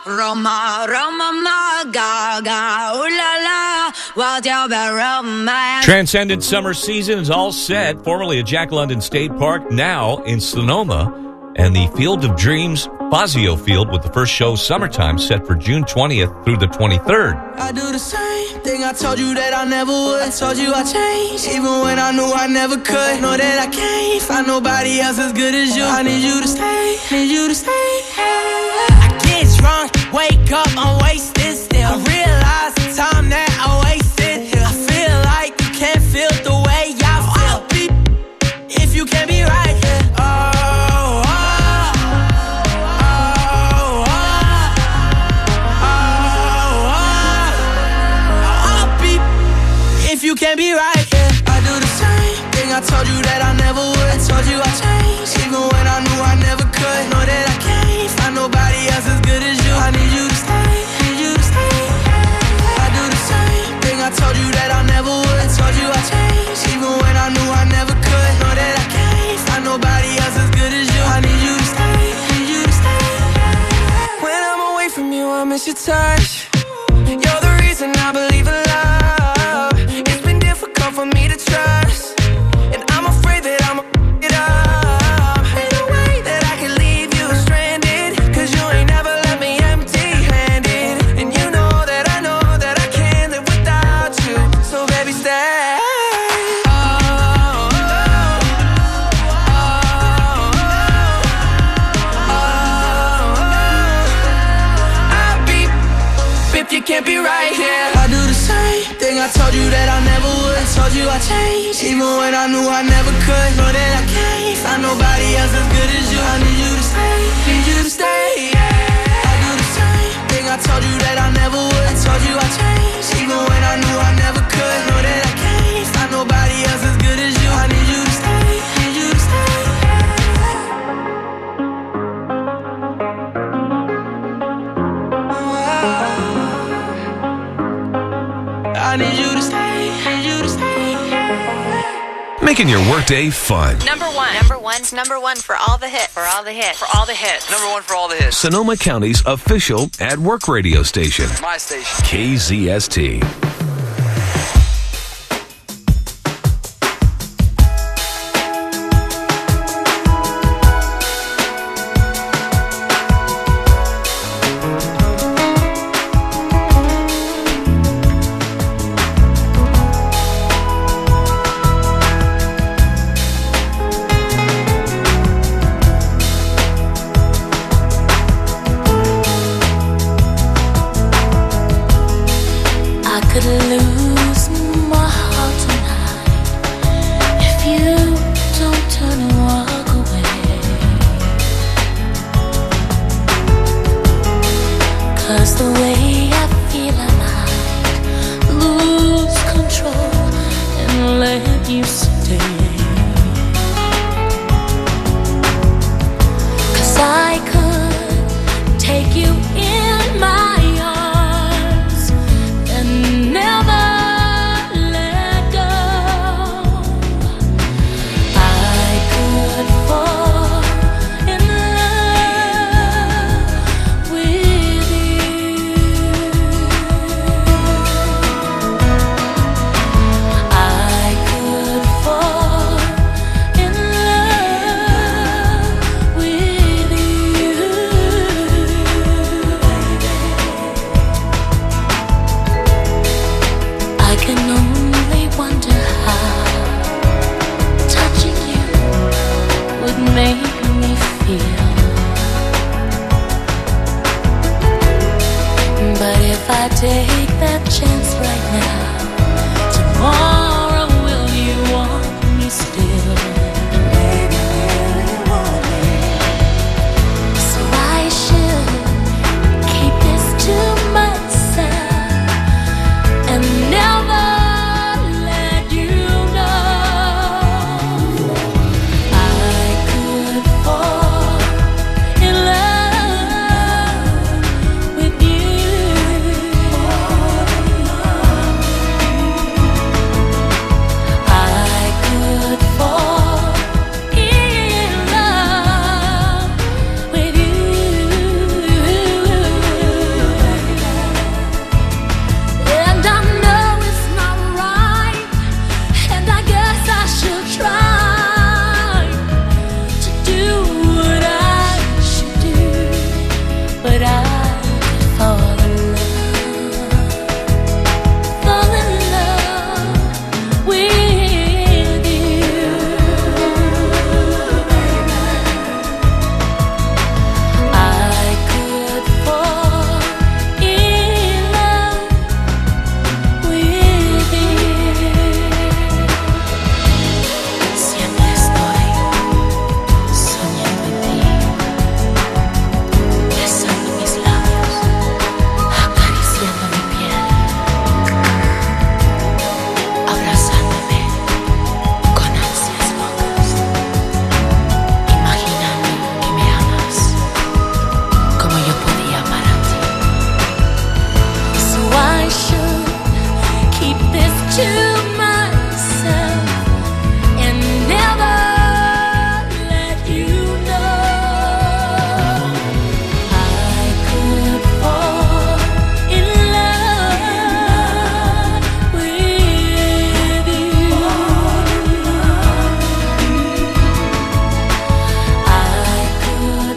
Roma, Roma, ma, gaga, ooh la la, what's your romance? Transcendent Summer Season is all set, formerly at Jack London State Park, now in Sonoma, and the Field of Dreams Fazio Field with the first show Summertime set for June 20th through the 23rd. I do the same thing I told you that I never would. I told you I changed, even when I knew I never could. Know that I can't find nobody else as good as you. I need you to stay, need you to stay. I get drunk, wake up, I'm wasted still. I realize the time that I wasted here. I feel like you can't feel the way I feel. I'll be if you can't be right here. You can't be right, yeah. I do the same thing I told you that I never would. I told you I changed, even when I knew I never could. Know that I can't find nobody else as good as you. I need you to stay, need you to stay. I do the same thing I told you that I never would. I told you I changed, even when I knew I never could. Know that I can't find nobody else as good as you. I need you to stay, need you to stay. When I'm away from you, I miss your touch. You're the reason I believe in love. For me to trust, and I'm afraid that I'ma it up. Ain't no way that I can leave you stranded, cause you ain't never left me empty-handed. And you know that I can't live without you. So baby, stay. I'll be if you can't be right here. I do the same thing I told you that I never would. Told you I changed, even when I knew I never could. Know that I can't find nobody else as good as you. I need you to stay, need you to stay. I do the same thing I told you that I never would. Told you I changed, even when I knew I never could. Know that I can't find nobody else as good as you. I need you to stay, need you to stay. I need you to stay, need you to stay. Making your workday fun. Number one for all the hits. For all the hits. Number one for all the hits. Sonoma County's official at-work radio station. My station. KZST.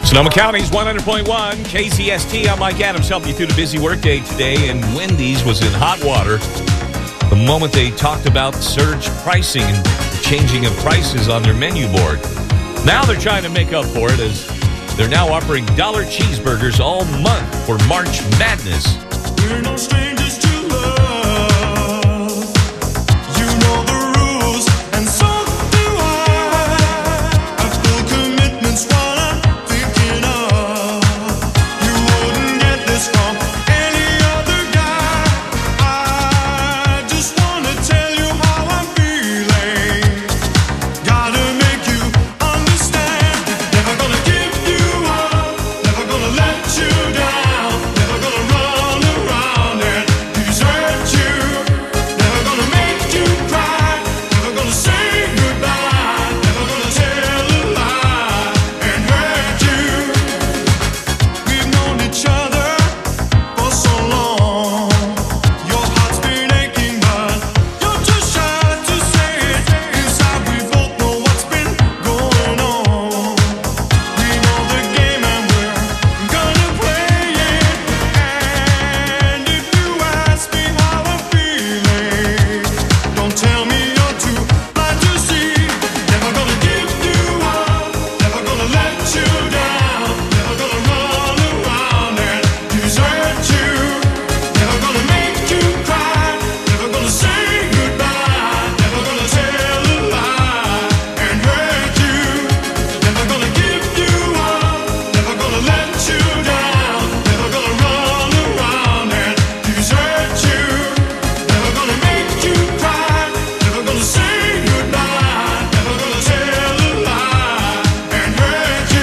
Sonoma County's 100.1 KZST. I'm Mike Adams, helping you through the busy workday today. And Wendy's was in hot water the moment they talked about surge pricing and changing of prices on their menu board. Now they're trying to make up for it as they're now offering dollar cheeseburgers all month for March Madness. We're no strangers to love. You know the rules, and so do I. Our full commitment's what I'm thinking of. You wouldn't get this from any other guy. I just wanna tell you how I'm feeling. Gotta make you understand. Never gonna give you up. Never gonna let you down. Never gonna run around and desert you. Never gonna make you cry. Never gonna say goodbye. Never gonna tell a lie and hurt you. We've known each other for so long. Your heart's been aching, but you're too shy to say it. Inside we both know what's been going on. We know the game and we're gonna play it. And if you ask me how I'm feeling, don't tell me you're too blind to see. Never gonna give you up. Never gonna let you down. Never gonna run around and desert you. Never gonna make you cry. Never gonna say goodbye. Never gonna tell a lie and hurt you. Never gonna give you up. Never gonna let you down. Never gonna run around and desert you. Never gonna make you cry. Never gonna say goodbye. Never gonna tell a lie and hurt you.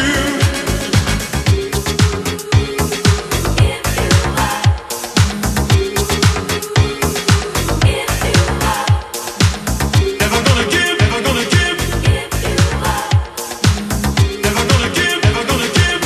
Never gonna give, never gonna give. Never gonna give, never gonna give.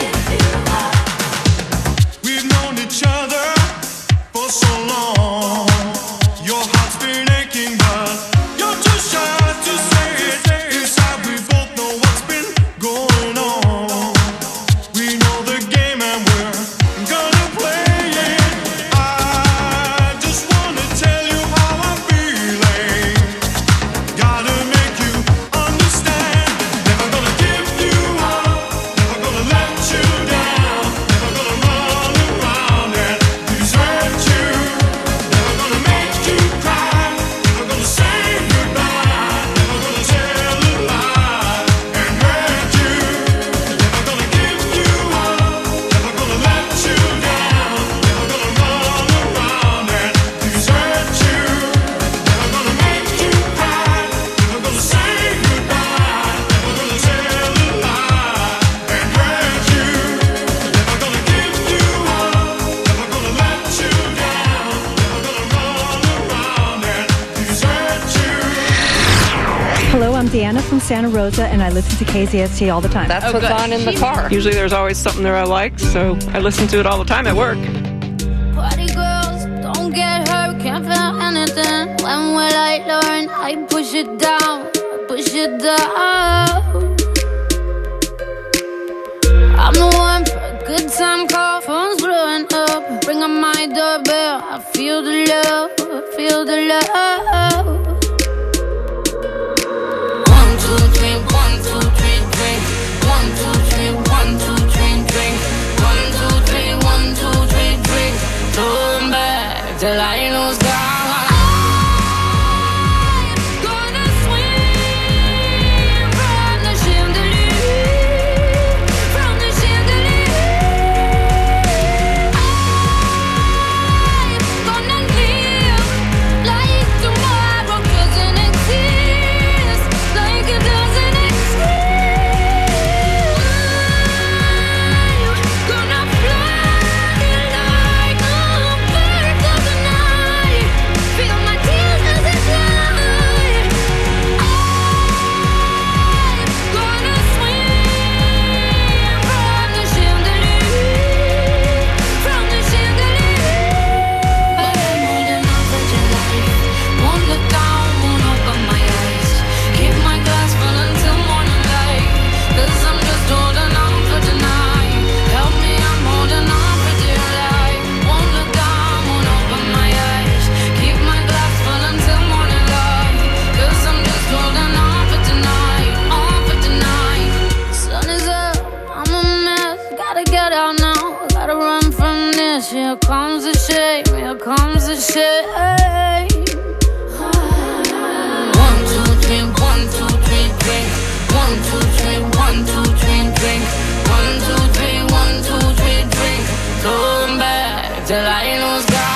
We've known each other for so long. Your heart's been aching, but you're too shy to say it. Inside we both know what's been going on. We know the game and we're gonna play it. I just wanna tell you how I'm feeling. Gotta make you understand. Never gonna give you up. Never gonna let you down. Never gonna run around and desert you. Never gonna make you cry. Never gonna say goodbye. Never gonna tell a lie and hurt you. Never gonna give you up. Never gonna let you down. Never gonna run around and desert you. Never gonna make you cry. Never gonna say goodbye. Never gonna tell a lie and hurt you. Never gonna give you up. Never gonna let you down. Never gonna run around and desert you. Hello, I'm Deanna from Santa Rosa, and I listen to KZST all the time. That's what's on in the car. Usually there's always something there I like, so I listen to it all the time at work. Party girls, don't get hurt, can't feel anything. When will I learn? I push it down, push it down. I'm the one for a good time call, phone's blowing up. Ring on my doorbell, I feel the love, I feel the love. 1, 2, 3, 1, 2, 3, drink. 1, 2, 3, 1, 2, 3, drink. 1, 2, 3, 1, 2, 3, drink. Turn back till I lose God. I'm gonna swim from the chandelier, from the chandelier. I'm gonna live like tomorrow. Gotta run from this. Here comes the shame. Here comes the shame. 1, 2, 3, 1, 2, 3, drink. 1, 2, 3, 1, 2, 3, drink. 1, 2, 3, 1, 2, 3, drink. Going back till I lose God.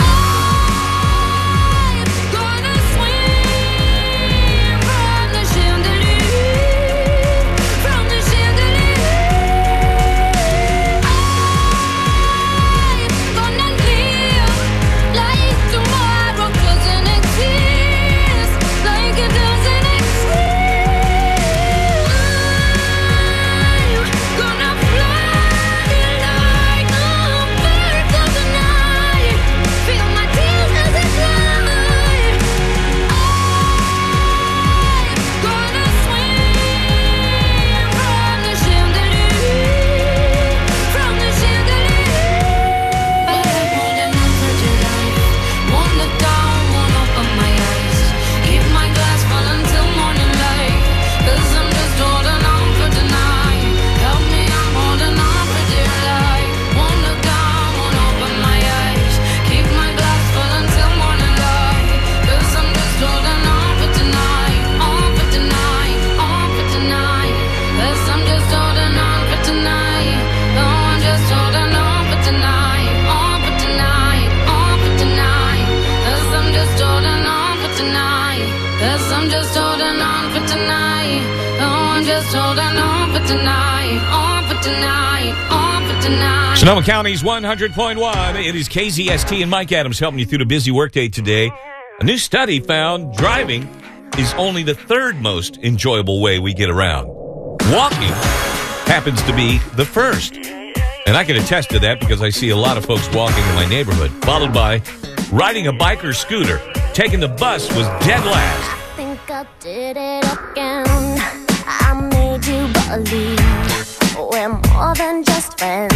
Sonoma County's 100.1. It is KZST and Mike Adams helping you through the busy workday today. A new study found driving is only the third most enjoyable way we get around. Walking happens to be the first. And I can attest to that because I see a lot of folks walking in my neighborhood, followed by riding a bike or scooter. Taking the bus was dead last. I think I did it again. I made you believe we're more than just friends.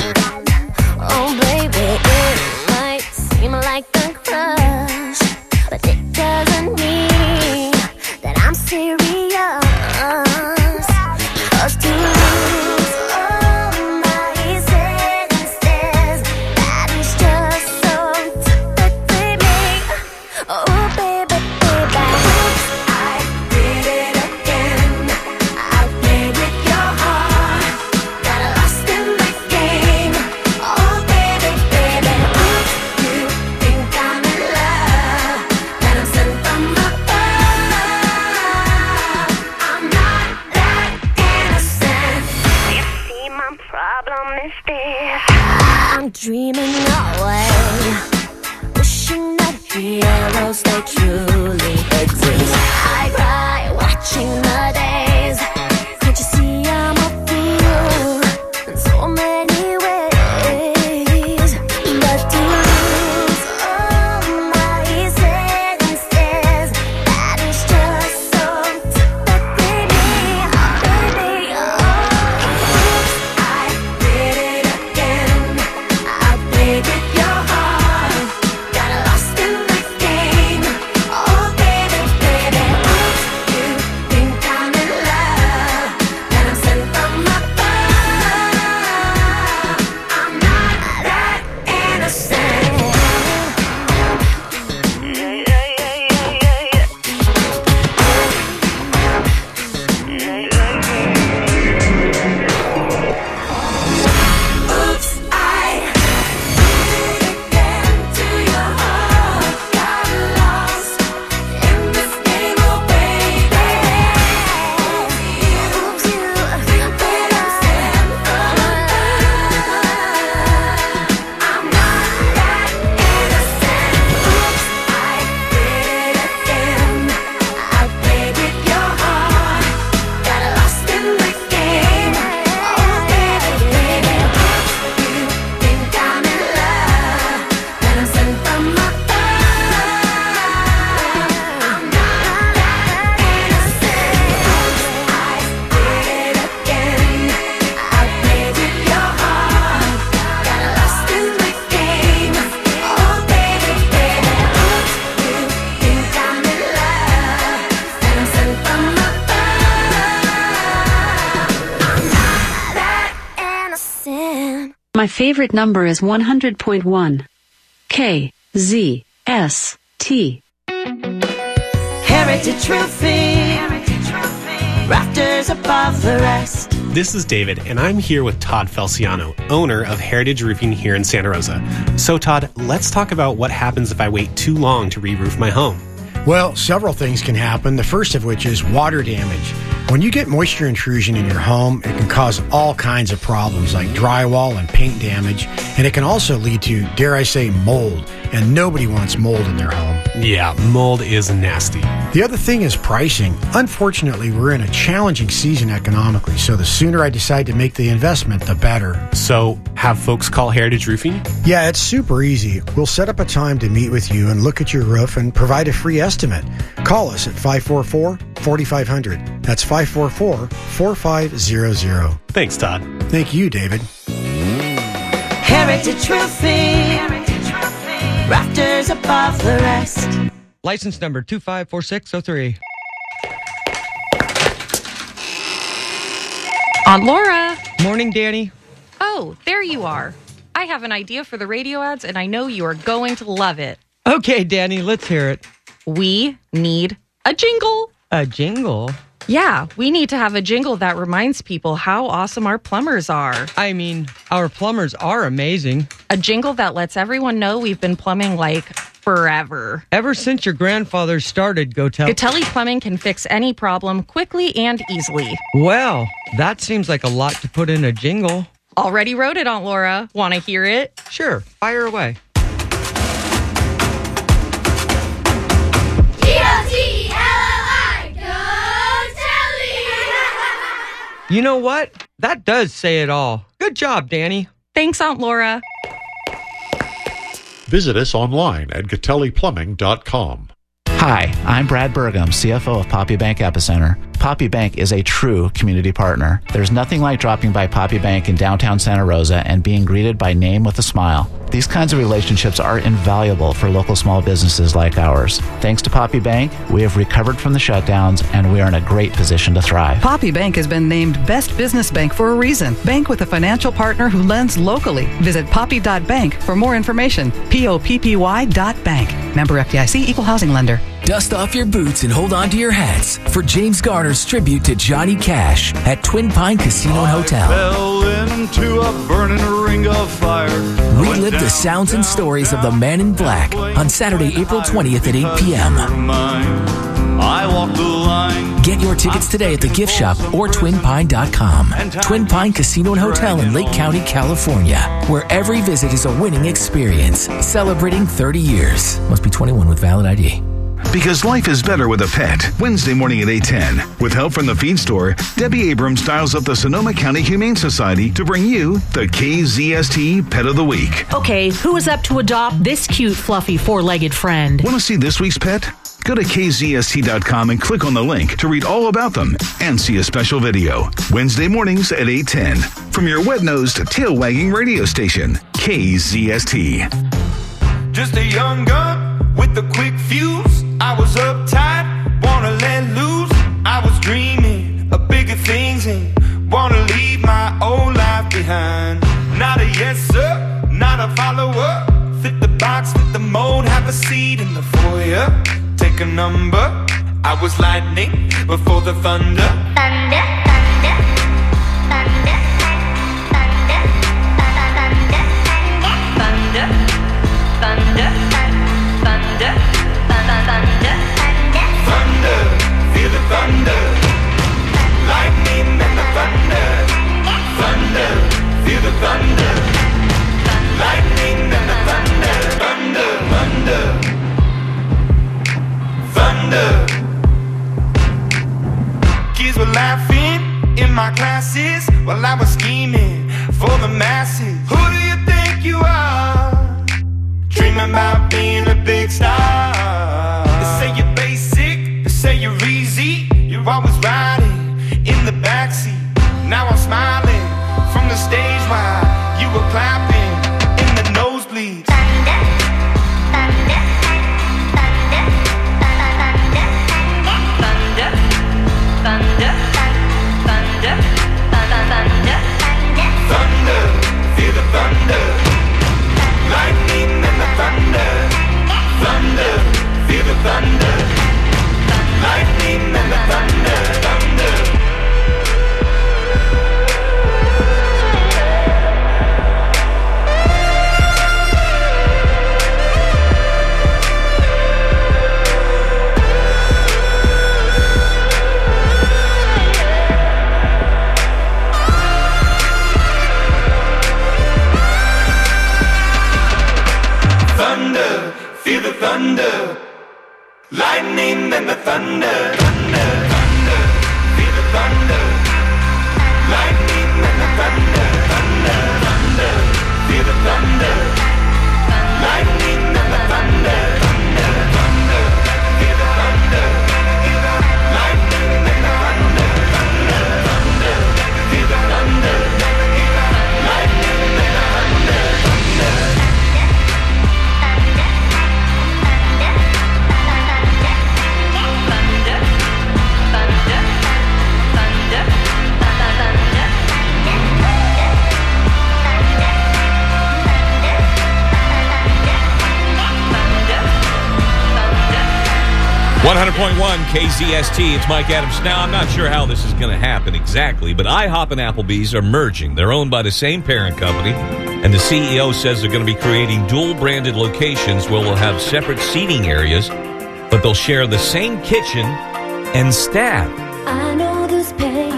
Oh baby, it might seem like a crush, but it doesn't mean that I'm serious. 'Cause to lose all my senses, that is just so typically me. Oh baby, baby, oops, I did it again. I played with your heart, got lost in the game. Oh baby, baby, oops, you think I'm in love, that I'm sent from above. I'm not that innocent. You see, my problem is this: I'm dreaming away, wishing that heroes they truly exist. I cry watching the days. Can't you see I'm a fool in so many ways? But to lose all my senses, that is just so typically me. Oh baby, oh, oops, I did it again. I played with your heart, got lost in the game. Oh My favorite number is 100.1. KZST. Heritage Roofing. Rafters above the rest. This is David, and I'm here with Todd Felciano, owner of Heritage Roofing here in Santa Rosa. So, Todd, let's talk about what happens if I wait too long to re-roof my home. Well, several things can happen, the first of which is water damage. When you get moisture intrusion in your home, it can cause all kinds of problems like drywall and paint damage, and it can also lead to, dare I say, mold, and nobody wants mold in their home. Yeah, mold is nasty. The other thing is pricing. Unfortunately, we're in a challenging season economically, so the sooner I decide to make the investment, the better. So, have folks call Heritage Roofing? Yeah, it's super easy. We'll set up a time to meet with you and look at your roof and provide a free estimate. Call us at 544-4500. That's 544-4500. Thanks, Todd. Thank you, David. Heritage Roofing. Rafters above the rest. License number 254603. Aunt Laura. Morning, Danny. Oh, there you are. I have an idea for the radio ads, and I know you are going to love it. Okay, Danny, let's hear it. We need a jingle. A jingle? Yeah, we need to have a jingle that reminds people how awesome our plumbers are. I mean, our plumbers are amazing. A jingle that lets everyone know we've been plumbing like forever. Ever since your grandfather started, Gotelli Plumbing can fix any problem quickly and easily. Well, that seems like a lot to put in a jingle. Already wrote it, Aunt Laura. Want to hear it? Sure, fire away. You know what? That does say it all. Good job, Danny. Thanks, Aunt Laura. Visit us online at GotelliPlumbing.com. Hi, I'm Brad Burgum, CFO of Poppy Bank Epicenter. Poppy Bank is a true community partner. There's nothing like dropping by Poppy Bank in downtown Santa Rosa and being greeted by name with a smile. These kinds of relationships are invaluable for local small businesses like ours. Thanks to Poppy Bank, we have recovered from the shutdowns and we are in a great position to thrive. Poppy Bank has been named Best Business Bank for a reason. Bank with a financial partner who lends locally. Visit poppy.bank for more information. POPPY.bank. Member FDIC, Equal Housing Lender. Dust off your boots and hold on to your hats for James Garner's tribute to Johnny Cash at Twin Pine Casino and Hotel. Fell into a burning ring of fire. Relive the sounds and stories of the Man in Black on Saturday, April 20th at 8 p.m. I walk the line. Get your tickets today at the gift shop or twinpine.com. Twin Pine Casino and Hotel in Lake County, California, where every visit is a winning experience. Celebrating 30 years. Must be 21 with valid ID. Because life is better with a pet. Wednesday morning at 8:10. With help from the feed store, Debbie Abrams dials up the Sonoma County Humane Society to bring you the KZST Pet of the Week. Okay, who is up to adopt this cute, fluffy, four-legged friend? Want to see this week's pet? Go to KZST.com and click on the link to read all about them and see a special video. Wednesday mornings at 8:10. From your wet-nosed, tail-wagging radio station, KZST. Just a young gun with a quick fuse. I was uptight, wanna let loose. I was dreaming of bigger things and wanna leave my old life behind. Not a yes sir, not a follower. Fit the box, fit the mold, have a seat in the foyer. Take a number. I was lightning before the thunder. Thunder, thunder, thunder, thunder, thunder, thunder, thunder, thunder, thunder, thunder, feel the thunder. Lightning and the thunder. Thunder, feel the thunder. Lightning and the thunder. Thunder, thunder, thunder. Kids were laughing feel the thunder, lightning and the thunder, thunder, thunder, feel the thunder, lightning and the thunder, thunder, thunder, feel the thunder, lightning and the thunder, thunder, thunder, feel the thunder, lightning and the thunder, thunder, thunder, feel the thunder, lightning and the thunder, thunder. KZST, it's Mike Adams. Now, I'm not sure how this is going to happen exactly, but IHOP and Applebee's are merging. They're owned by the same parent company, and the CEO says they're going to be creating dual-branded locations where we'll have separate seating areas, but they'll share the same kitchen and staff. I know this pain.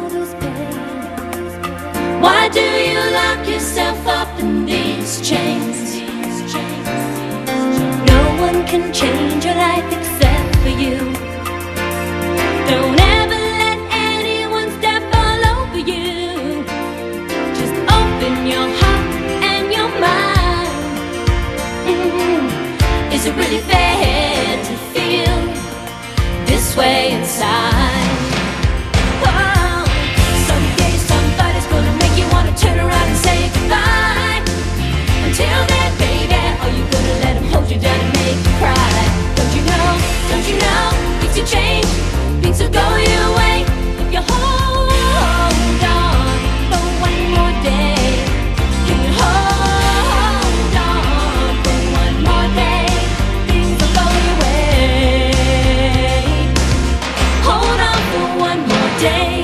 Why do you lock yourself up in these chains? No one can change your life except for you. Don't ever let anyone step all over you. Just open your heart and your mind. Is it really fair to feel this way inside? Oh, someday somebody's gonna make you wanna turn around and say goodbye. Until then, baby, are you gonna let him hold you down and make you cry? Don't you know, things will change, things will go your way if you hold on for one more day. Can you hold on for one more day? Things will go your way. Hold on for one more day.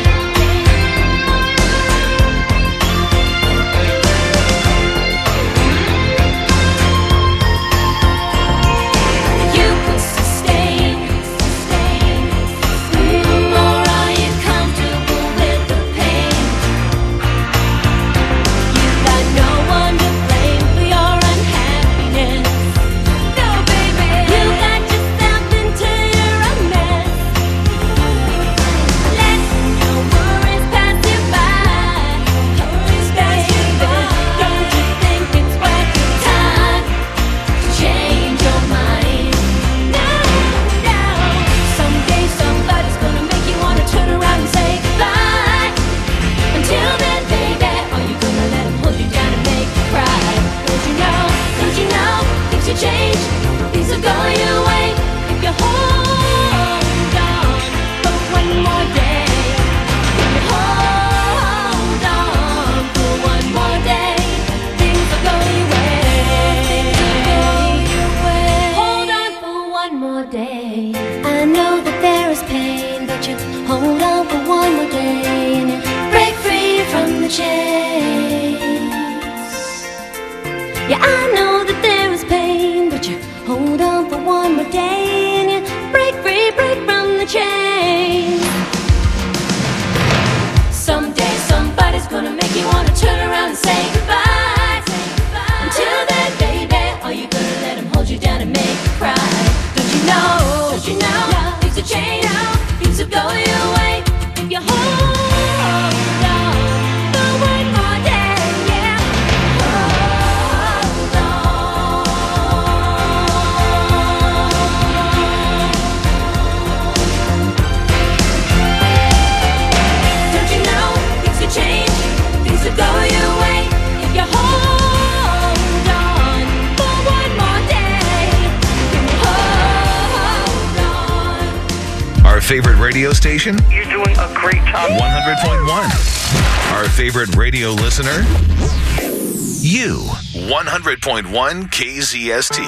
Favorite radio station? You're doing a great job. 100.1. Our favorite radio listener? You. 100.1 KZST.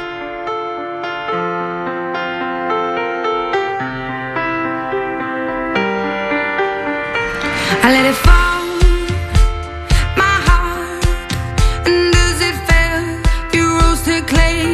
I let it fall, my heart, and does it fail? You roasted clay.